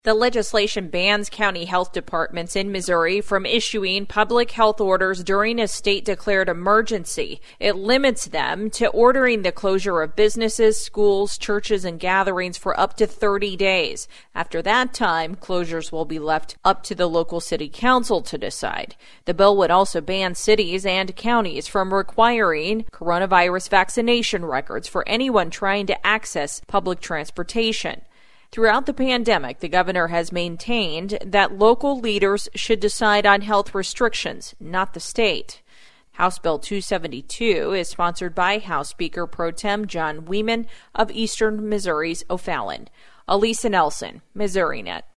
The legislation bans county health departments in Missouri from issuing public health orders during a state-declared emergency. It limits them to ordering the closure of businesses, schools, churches, and gatherings for up to 30 days. After that time, closures will be left up to the local city council to decide. The bill would also ban cities and counties from requiring coronavirus vaccination records for anyone trying to access public transportation. Throughout the pandemic, the governor has maintained that local leaders should decide on health restrictions, not the state. House Bill 272 is sponsored by House Speaker Pro Tem John Wieman of Eastern Missouri's O'Fallon. Elisa Nelson, MissouriNet.